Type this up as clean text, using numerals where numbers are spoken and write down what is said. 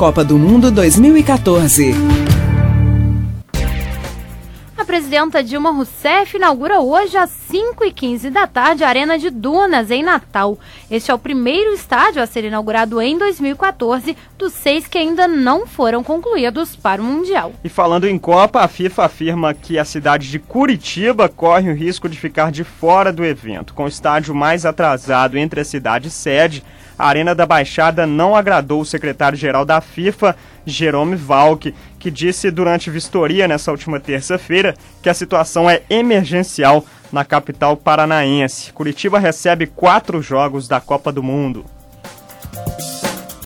Copa do Mundo 2014. A presidenta Dilma Rousseff inaugura hoje às 5h15 da tarde a Arena de Dunas, em Natal. Este é o primeiro estádio a ser inaugurado em 2014, dos 6 que ainda não foram concluídos para o Mundial. E falando em Copa, a FIFA afirma que a cidade de Curitiba corre o risco de ficar de fora do evento. Com o estádio mais atrasado entre a cidade e sede, a Arena da Baixada não agradou o secretário-geral da FIFA, Jerome Valcke, que disse durante vistoria nessa última terça-feira que a situação é emergencial na capital paranaense. Curitiba recebe 4 jogos da Copa do Mundo.